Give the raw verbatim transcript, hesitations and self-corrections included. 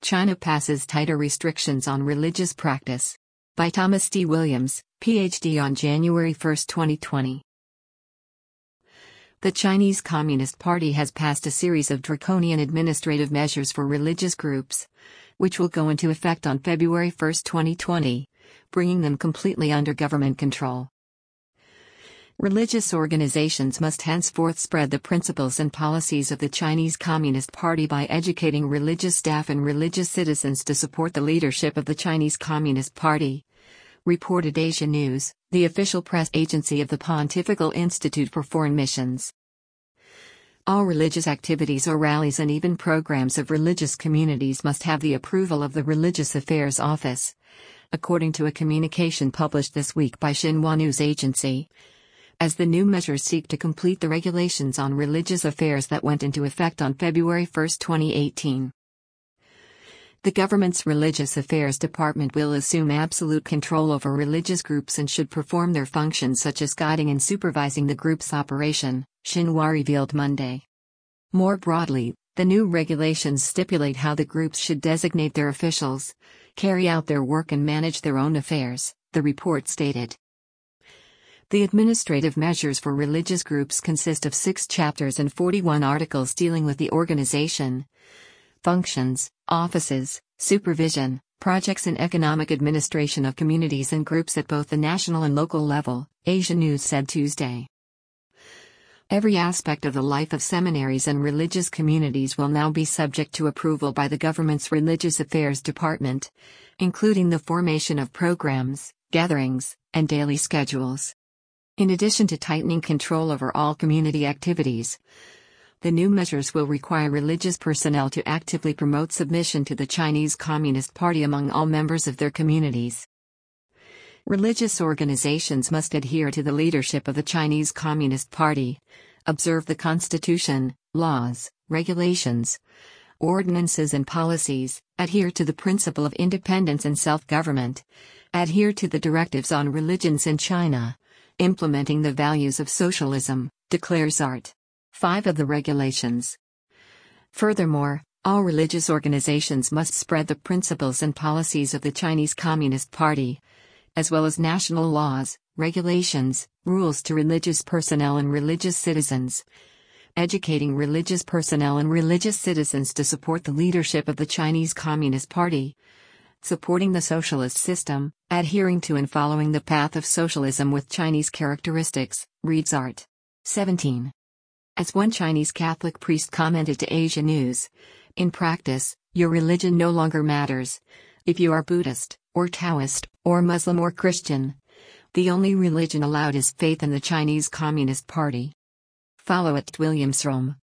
China passes tighter restrictions on religious practice. By Thomas D. Williams, P H D on January first, twenty twenty. The Chinese Communist Party has passed a series of draconian administrative measures for religious groups, which will go into effect on February first, twenty twenty, bringing them completely under government control. Religious organizations must henceforth spread the principles and policies of the Chinese Communist Party by educating religious staff and religious citizens to support the leadership of the Chinese Communist Party, reported Asia News, the official press agency of the Pontifical Institute for Foreign Missions. All religious activities or rallies and even programs of religious communities must have the approval of the Religious Affairs Office, according to a communication published this week by Xinhua News Agency, as the new measures seek to complete the regulations on religious affairs that went into effect on February first, twenty eighteen. The government's Religious Affairs Department will assume absolute control over religious groups and should perform their functions such as guiding and supervising the group's operation, Xinhua revealed Monday. More broadly, the new regulations stipulate how the groups should designate their officials, carry out their work and manage their own affairs, the report stated. The administrative measures for religious groups consist of six chapters and forty-one articles dealing with the organization, functions, offices, supervision, projects and economic administration of communities and groups at both the national and local level, Asia News said Tuesday. Every aspect of the life of seminaries and religious communities will now be subject to approval by the government's Religious Affairs Department, including the formation of programs, gatherings, and daily schedules. In addition to tightening control over all community activities, the new measures will require religious personnel to actively promote submission to the Chinese Communist Party among all members of their communities. Religious organizations must adhere to the leadership of the Chinese Communist Party, observe the Constitution, laws, regulations, ordinances and policies, adhere to the principle of independence and self-government, adhere to the directives on religions in China, implementing the values of socialism, declares Art. five of the regulations. Furthermore, all religious organizations must spread the principles and policies of the Chinese Communist Party, as well as national laws, regulations, rules to religious personnel and religious citizens, educating religious personnel and religious citizens to support the leadership of the Chinese Communist Party, supporting the socialist system, adhering to and following the path of socialism with Chinese characteristics, reads Art. seventeen. As one Chinese Catholic priest commented to Asia News, in practice, your religion no longer matters. If you are Buddhist, or Taoist, or Muslim or Christian, the only religion allowed is faith in the Chinese Communist Party. Follow at Williams Rome.